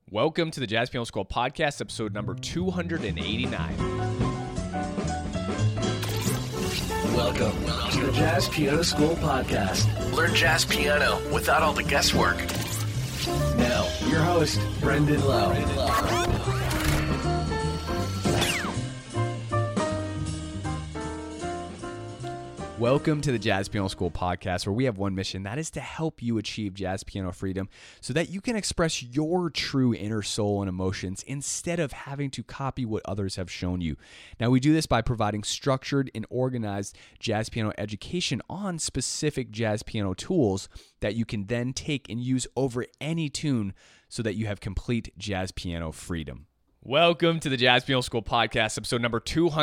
Welcome to the Jazz Piano School Podcast, episode number 289. Welcome to the Jazz Piano School Podcast. Learn jazz piano without all the guesswork. Now, your host, Brendan Lowe. Welcome to the Jazz Piano School Podcast, where we have one mission, that is to help you achieve jazz piano freedom so that you can express your true inner soul and emotions instead of having to copy what others have shown you. Now, we do this by providing structured and organized jazz piano education on specific jazz piano tools that you can then take and use over any tune so that you have complete jazz piano freedom. Welcome to the Jazz Piano School Podcast, episode number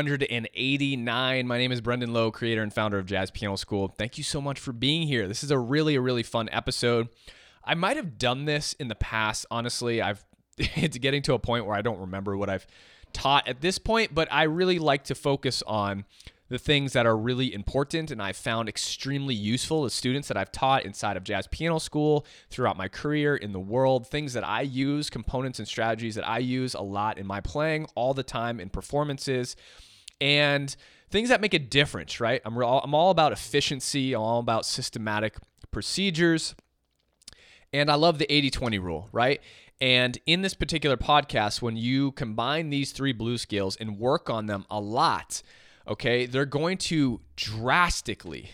289. My name is Brendan Lowe, creator and founder of Jazz Piano School. Thank you so much for being here. This is a really fun episode. I might have done this in the past, honestly. It's getting to a point where I don't remember what I've taught at this point, but I really like to focus on the things that are really important and I've found extremely useful as students that I've taught inside of Jazz Piano School throughout my career in the world, things that I use, components and strategies that I use a lot in my playing all the time in performances, and things that make a difference, right? I'm all about efficiency, I'm all about systematic procedures, and I love the 80-20 rule, right? And in this particular podcast, when you combine these three blues scales and work on them a lot, okay, they're going to drastically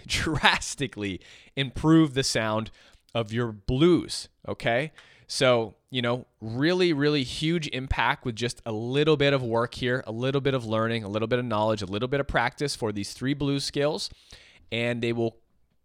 improve the sound of your blues, okay? So, really huge impact with just a little bit of work here, a little bit of learning, a little bit of knowledge, a little bit of practice for these three blues scales, and they will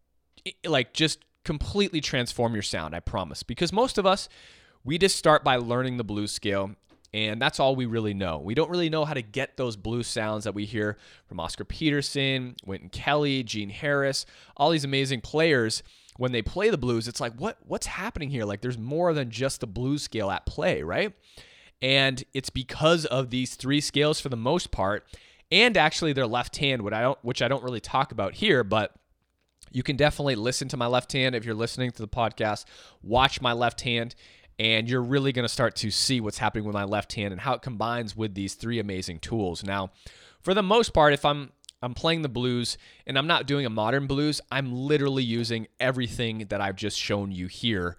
just completely transform your sound, I promise. Because most of us, we just start by learning the blues scale, and that's all we really know. We don't really know how to get those blues sounds that we hear from Oscar Peterson, Wynton Kelly, Gene Harris, all these amazing players. When they play the blues, it's like, what's happening here? Like, there's more than just the blues scale at play, right? And it's because of these three scales for the most part, and actually their left hand, which I don't really talk about here, but you can definitely listen to my left hand if you're listening to the podcast. Watch my left hand, and you're really going to start to see what's happening with my left hand and how it combines with these three amazing tools. Now, for the most part, if I'm playing the blues and I'm not doing a modern blues, I'm literally using everything that I've just shown you here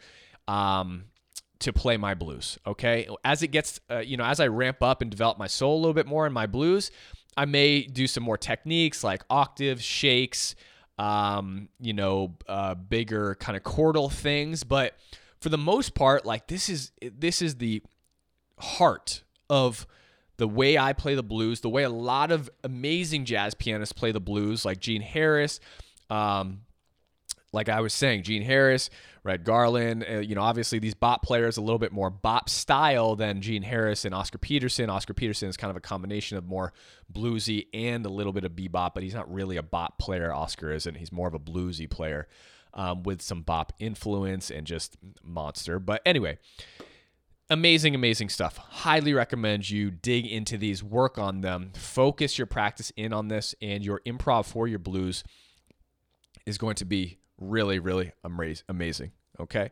to play my blues, okay? As it gets, as I ramp up and develop my soul a little bit more in my blues, I may do some more techniques like octaves, shakes, bigger kind of chordal things, but for the most part, this is the heart of the way I play the blues, the way a lot of amazing jazz pianists play the blues, like Gene Harris, like I was saying, Gene Harris, Red Garland, obviously these bop players a little bit more bop style than Gene Harris and Oscar Peterson. Oscar Peterson is kind of a combination of more bluesy and a little bit of bebop, but he's not really a bop player. Oscar isn't. He's more of a bluesy player. With some bop influence and just monster. But anyway, amazing stuff. Highly recommend you dig into these, work on them, focus your practice in on this, and your improv for your blues is going to be really amazing. Okay.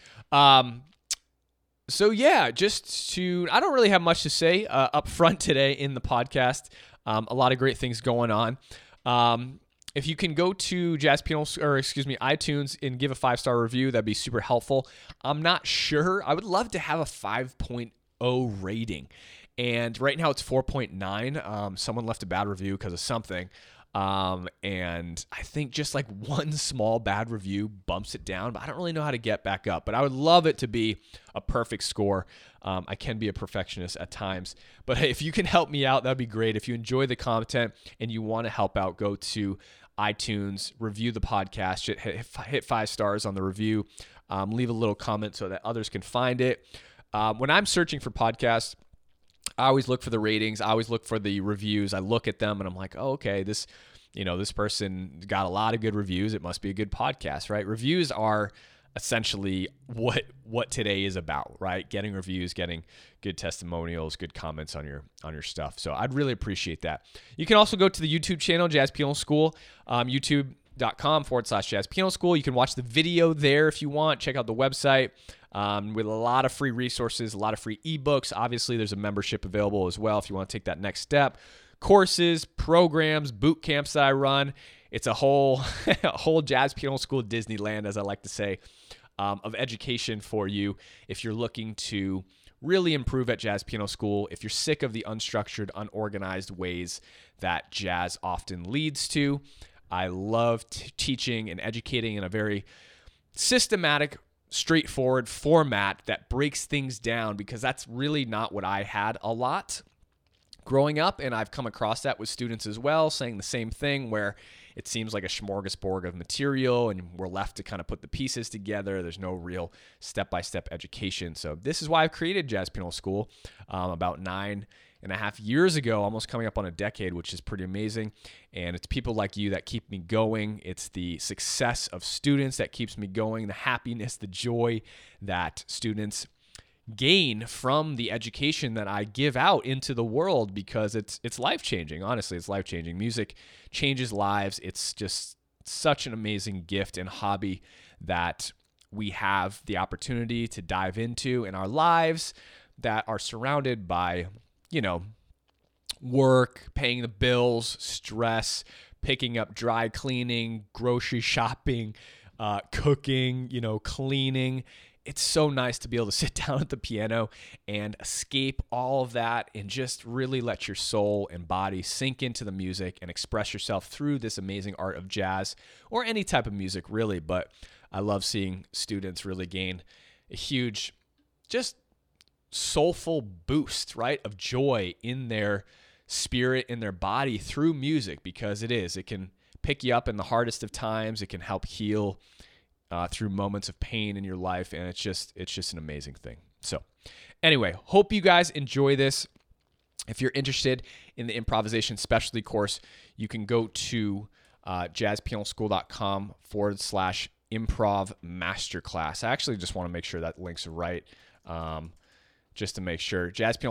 So yeah, I don't really have much to say up front today in the podcast. A lot of great things going on. If you can go to iTunes and give a 5-star review, that'd be super helpful. I'm not sure. I would love to have a 5.0 rating. And right now it's 4.9. Someone left a bad review because of something. And I think just like one small bad review bumps it down, but I don't really know how to get back up. But I would love it to be a perfect score. I can be a perfectionist at times, but hey, if you can help me out, that'd be great. If you enjoy the content and you want to help out, go to iTunes, review the podcast, hit 5 stars on the review, leave a little comment so that others can find it. When I'm searching for podcasts, I always look for the ratings. I always look for the reviews. I look at them and I'm like, oh, okay, this person got a lot of good reviews. It must be a good podcast, right? Reviews are essentially what today is about, right? Getting reviews, getting good testimonials, good comments on your stuff. So I'd really appreciate that. You can also go to the YouTube channel, Jazz Piano School, youtube.com/Jazz Piano School. You can watch the video there if you want. Check out the website. with a lot of free resources, a lot of free ebooks. Obviously, there's a membership available as well if you want to take that next step. Courses, programs, boot camps that I run. It's a whole Jazz Piano School Disneyland, as I like to say, of education for you if you're looking to really improve at Jazz Piano School, if you're sick of the unstructured, unorganized ways that jazz often leads to. I love teaching and educating in a very systematic, straightforward format that breaks things down, because that's really not what I had a lot growing up, and I've come across that with students as well, saying the same thing, where it seems like a smorgasbord of material and we're left to kind of put the pieces together. There's no real step-by-step education. So this is why I've created Jazz Piano School about 9.5 years ago, almost coming up on a decade, which is pretty amazing. And it's people like you that keep me going. It's the success of students that keeps me going, the happiness, the joy that students gain from the education that I give out into the world, because it's life-changing. Honestly, it's life-changing. Music changes lives. It's just such an amazing gift and hobby that we have the opportunity to dive into in our lives that are surrounded by, work, paying the bills, stress, picking up dry cleaning, grocery shopping, cooking, cleaning. It's so nice to be able to sit down at the piano and escape all of that and just really let your soul and body sink into the music and express yourself through this amazing art of jazz, or any type of music really. But I love seeing students really gain a huge, just soulful boost, right, of joy in their spirit, in their body through music, because it can pick you up in the hardest of times. It can help heal through moments of pain in your life, and it's just an amazing thing. So anyway, hope you guys enjoy this. If you're interested in the improvisation specialty course, you can go to jazzpianoschool.com/improv masterclass. I actually just want to make sure that links are right, just to make sure.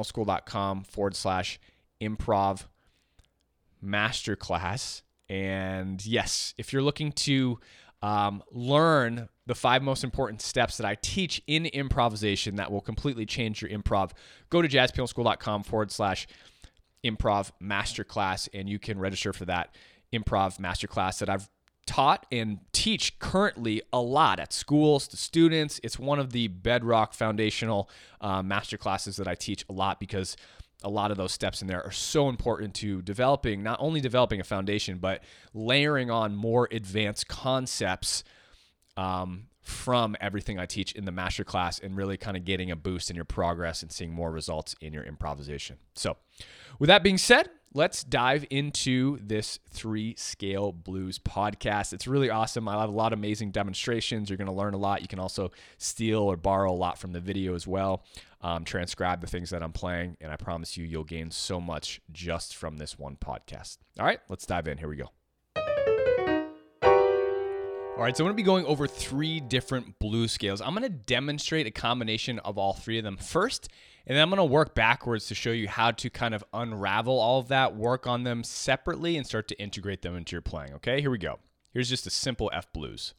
jazzpianoschool.com/improv masterclass. And yes, if you're looking to learn the 5 most important steps that I teach in improvisation that will completely change your improv, go to jazzpianoschool.com/improv masterclass, and you can register for that improv masterclass that I've taught and teach currently a lot at schools to students. It's one of the bedrock foundational masterclasses that I teach a lot, because a lot of those steps in there are so important to not only developing a foundation, but layering on more advanced concepts from everything I teach in the masterclass, and really kind of getting a boost in your progress and seeing more results in your improvisation. So with that being said, let's dive into this 3-Scale Blues podcast. It's really awesome. I have a lot of amazing demonstrations. You're going to learn a lot. You can also steal or borrow a lot from the video as well, transcribe the things that I'm playing, and I promise you'll gain so much just from this one podcast. All right, let's dive in. Here we go. All right, so I'm going to be going over 3 different blues scales. I'm going to demonstrate a combination of all 3 of them first, and then I'm going to work backwards to show you how to kind of unravel all of that, work on them separately, and start to integrate them into your playing. Okay, here we go. Here's just a simple F blues.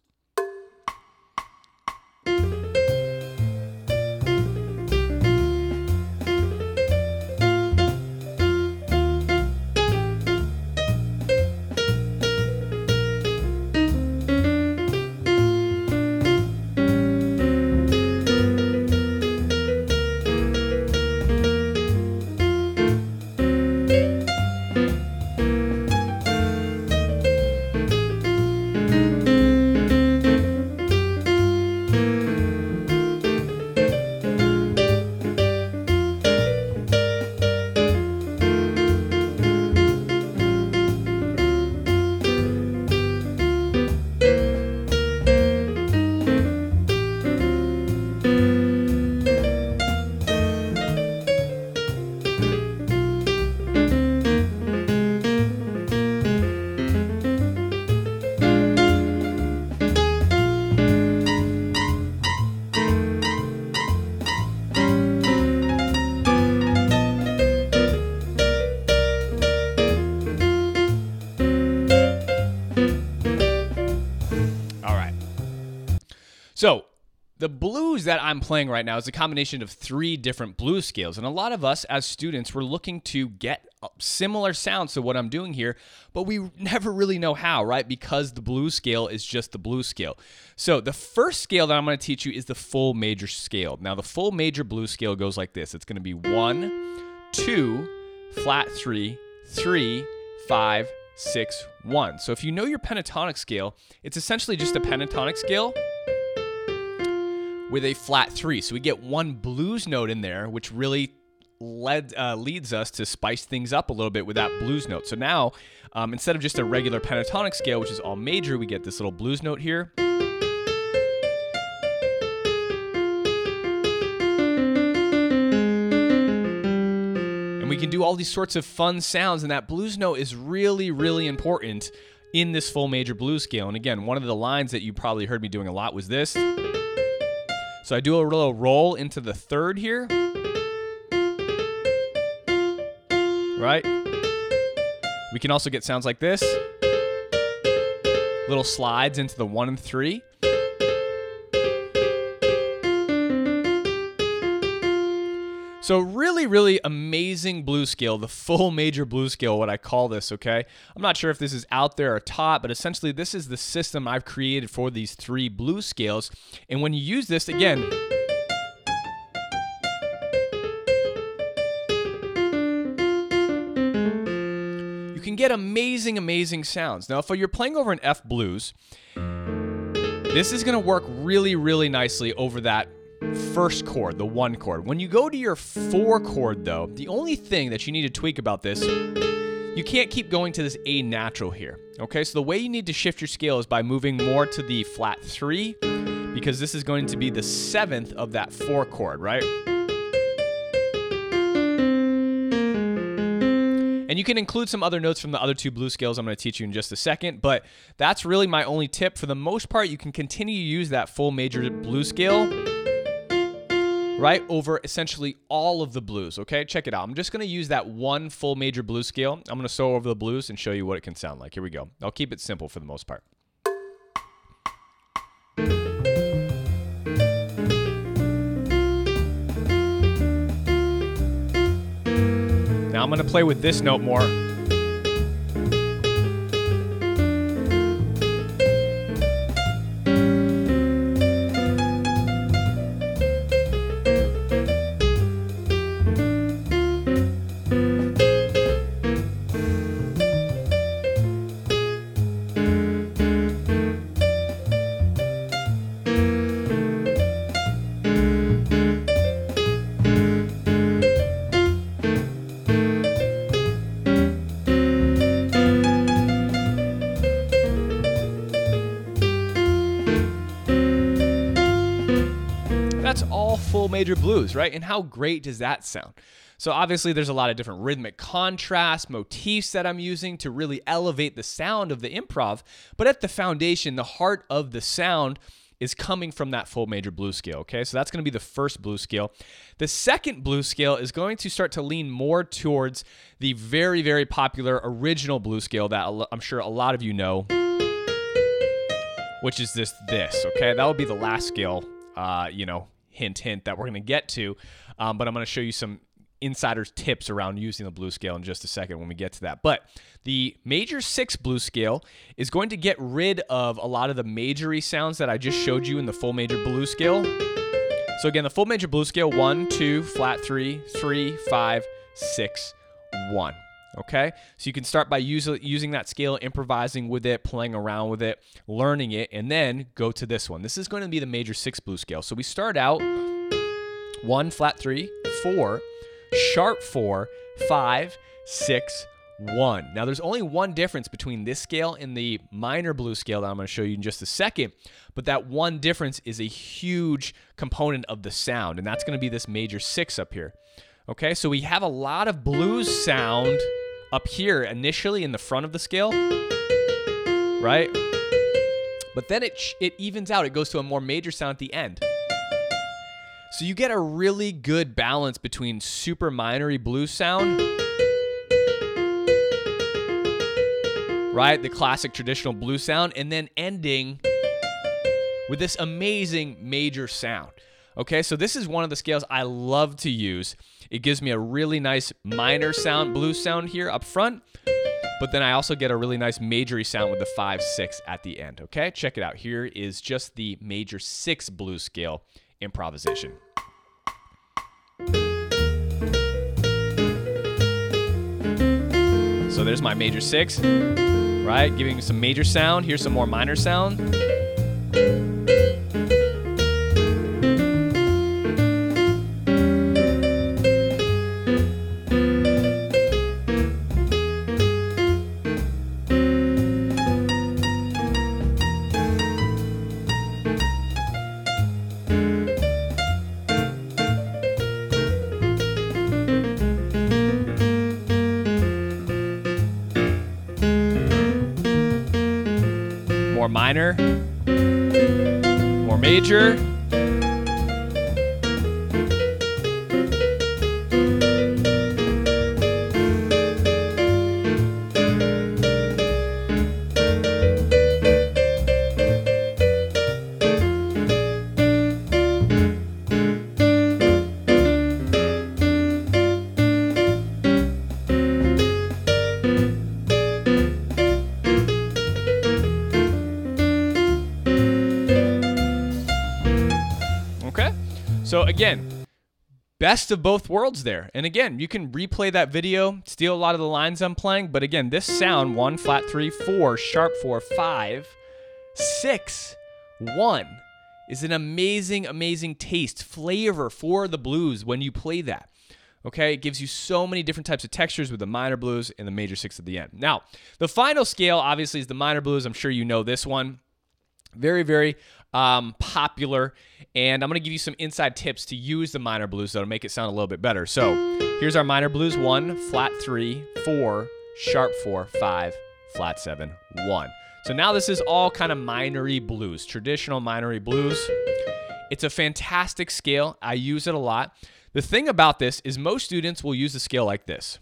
the blues that I'm playing right now is a combination of 3 different blues scales. And a lot of us as students, we're looking to get similar sounds to what I'm doing here, but we never really know how, right? Because the blues scale is just the blues scale. So the first scale that I'm going to teach you is the full major scale. Now the full major blues scale goes like this. It's going to be 1, 2, flat 3, 3, 5, 6, 1. So if you know your pentatonic scale, it's essentially just a pentatonic scale with a flat 3. So we get one blues note in there, which really leads us to spice things up a little bit with that blues note. So now, instead of just a regular pentatonic scale, which is all major, we get this little blues note here. And we can do all these sorts of fun sounds, and that blues note is really, really important in this full major blues scale. And again, one of the lines that you probably heard me doing a lot was this. So I do a little roll into the 3rd here. Right? We can also get sounds like this. Little slides into the 1 and 3. So really, really amazing blues scale, the full major blues scale, what I call this, okay? I'm not sure if this is out there or taught, but essentially this is the system I've created for these 3 blues scales. And when you use this, again, you can get amazing, amazing sounds. Now, if you're playing over an F blues, this is gonna work really, really nicely over that first chord, the 1 chord. When you go to your 4 chord though, the only thing that you need to tweak about this, you can't keep going to this A natural here. Okay, so the way you need to shift your scale is by moving more to the flat 3, because this is going to be the 7th of that 4 chord, right? And you can include some other notes from the other 2 blues scales I'm going to teach you in just a second, but that's really my only tip. For the most part, you can continue to use that full major blues scale, right, over essentially all of the blues, okay? Check it out. I'm just going to use that one full major blues scale. I'm going to sew over the blues and show you what it can sound like. Here we go. I'll keep it simple for the most part. Now I'm going to play with this note more. That's all full major blues, right? And how great does that sound? So obviously there's a lot of different rhythmic contrast, motifs that I'm using to really elevate the sound of the improv, but at the foundation, the heart of the sound is coming from that full major blues scale, okay? So that's going to be the first blues scale. The second blues scale is going to start to lean more towards the very, very popular original blues scale that I'm sure a lot of you know, which is this, okay? That will be the last scale, hint, that we're going to get to, but I'm going to show you some insider's tips around using the blues scale in just a second when we get to that. But the major 6 blues scale is going to get rid of a lot of the majory sounds that I just showed you in the full major blues scale. So again, the full major blues scale, 1, 2, flat 3, 3, 5, 6, 1. Okay, so you can start by using that scale, improvising with it, playing around with it, learning it, and then go to this one. This is going to be the major 6 blues scale. So we start out 1, flat 3, 4, sharp 4, 5, 6, 1. Now there's only one difference between this scale and the minor blues scale that I'm going to show you in just a second, but that one difference is a huge component of the sound, and that's going to be this major 6 up here. Okay, so we have a lot of blues sound up here initially in the front of the scale, right? But then it evens out. It goes to a more major sound at the end. So you get a really good balance between super minory blues sound, right? The classic traditional blues sound, and then ending with this amazing major sound. Okay, so this is one of the scales I love to use. It gives me a really nice minor sound, blues sound here up front, but then I also get a really nice majory sound with the 5/6 at the end. Okay, check it out. Here is just the major 6 blues scale improvisation. So there's my major 6, right? Giving you some major sound. Here's some more minor sound. More minor, more major. So again, best of both worlds there. And again, you can replay that video, steal a lot of the lines I'm playing, but again, this sound, 1, flat 3, 4, sharp 4, 5, 6, 1, is an amazing, amazing taste, flavor for the blues when you play that. Okay, it gives you so many different types of textures with the minor blues and the major 6 at the end. Now, the final scale obviously is the minor blues. I'm sure you know this one. Very, very popular, and I'm going to give you some inside tips to use the minor blues that'll make it sound a little bit better. So here's our minor blues: 1, flat 3, 4, sharp 4, 5, flat 7, 1. So now this is all kind of minor-y blues, traditional minor-y blues. It's a fantastic scale. I use it a lot. The thing about this is most students will use a scale like this.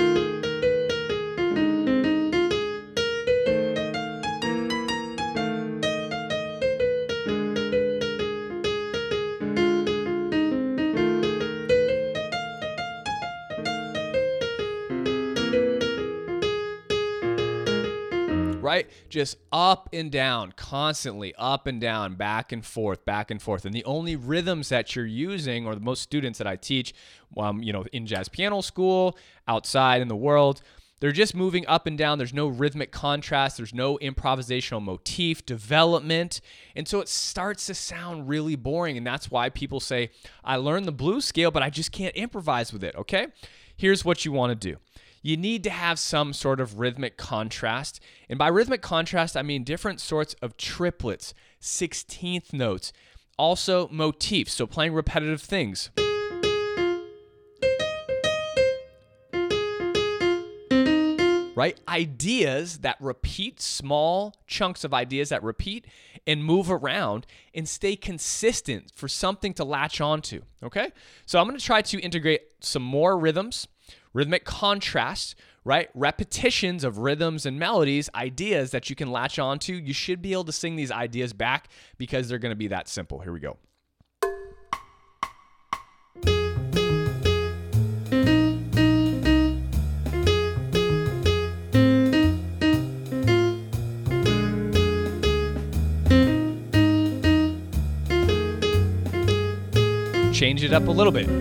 Right? Just up and down, constantly up and down, back and forth, back and forth. And the only rhythms that you're using, or the most students that I teach, in jazz piano school, outside in the world, they're just moving up and down. There's no rhythmic contrast. There's no improvisational motif development. And so it starts to sound really boring. And that's why people say, I learned the blues scale, but I just can't improvise with it. Okay? Here's what you want to do. You need to have some sort of rhythmic contrast. And by rhythmic contrast, I mean different sorts of triplets, 16th notes, also motifs, so playing repetitive things. Right? Ideas that repeat, small chunks of ideas that repeat and move around and stay consistent for something to latch onto. Okay? So I'm going to try to integrate some more rhythms. Rhythmic contrast, right? Repetitions of rhythms and melodies, ideas that you can latch onto. You should be able to sing these ideas back because they're going to be that simple. Here we go. Change it up a little bit.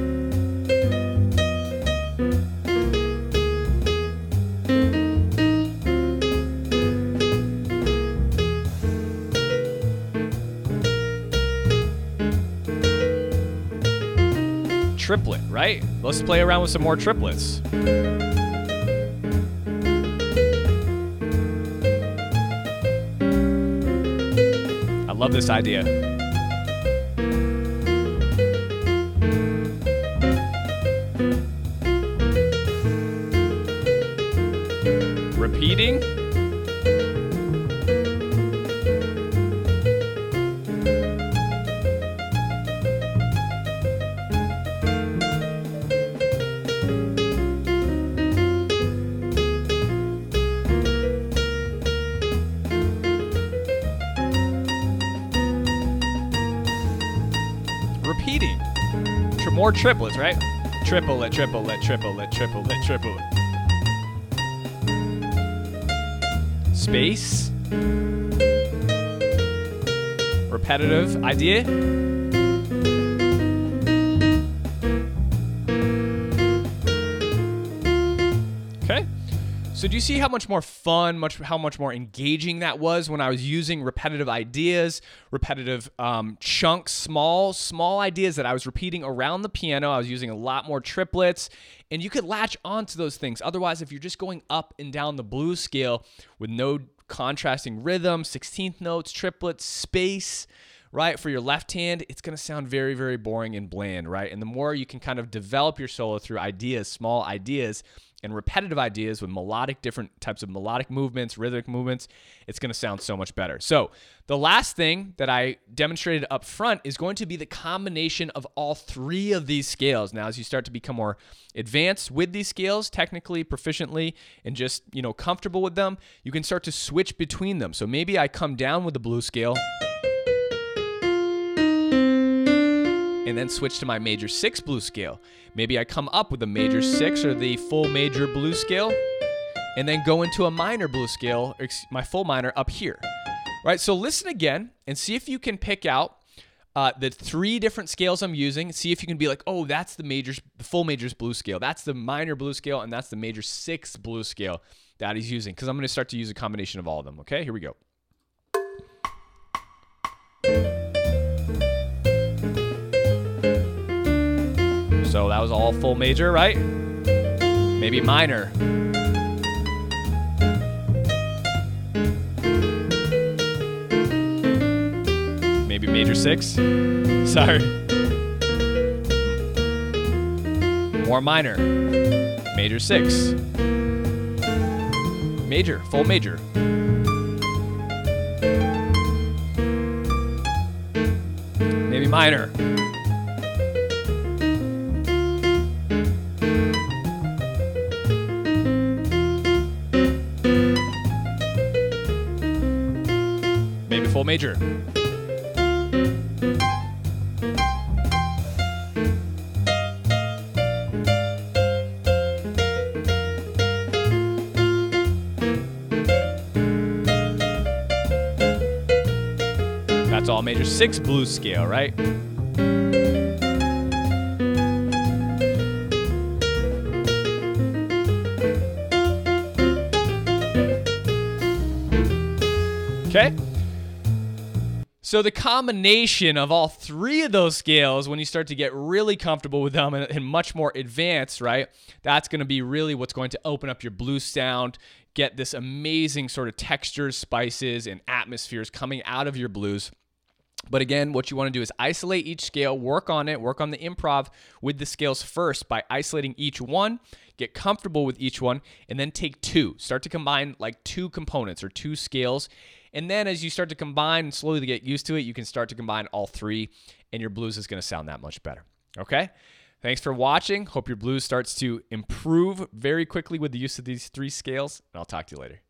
Triplet, right? Let's play around with some more triplets. I love this idea. Repeating. more triplets, right? Triplet, triplet, triplet, triplet, triplet. Space. Repetitive idea. Okay. So do you see how much more fun, how much more engaging that was when I was using repetitive ideas, repetitive chunks, small ideas that I was repeating around the piano. I was using a lot more triplets, and you could latch onto those things. Otherwise, if you're just going up and down the blues scale with no contrasting rhythm, 16th notes, triplets, space, right, for your left hand, it's going to sound very, very boring and bland, right? And the more you can kind of develop your solo through ideas, small ideas, and repetitive ideas with different types of melodic movements, rhythmic movements, it's going to sound so much better. So the last thing that I demonstrated up front is going to be the combination of all three of these scales. Now, as you start to become more advanced with these scales, technically, proficiently, and just, comfortable with them, you can start to switch between them. So maybe I come down with the blues scale and then switch to my major 6 blues scale. Maybe I come up with a major 6 or the full major blues scale and then go into a minor blues scale, my full minor up here. Right? So listen again and see if you can pick out the 3 different scales I'm using. See if you can be like, oh, that's the full majors blues scale. That's the minor blues scale, and that's the major 6 blues scale that he's using, because I'm going to start to use a combination of all of them. Okay, here we go. So that was all full major, right? Maybe minor. Maybe major 6. Sorry. More minor. Major 6. Major, full major. Maybe minor. Maybe full major. That's all major 6 blues scale, right? Okay? So the combination of all 3 of those scales, when you start to get really comfortable with them and much more advanced, right, that's going to be really what's going to open up your blues sound, get this amazing sort of textures, spices, and atmospheres coming out of your blues. But again, what you want to do is isolate each scale, work on the improv with the scales first by isolating each one, get comfortable with each one, and then take 2. Start to combine like 2 components or 2 scales. And then as you start to combine and slowly get used to it, you can start to combine all 3, and your blues is going to sound that much better. Okay? Thanks for watching. Hope your blues starts to improve very quickly with the use of these 3 scales, and I'll talk to you later.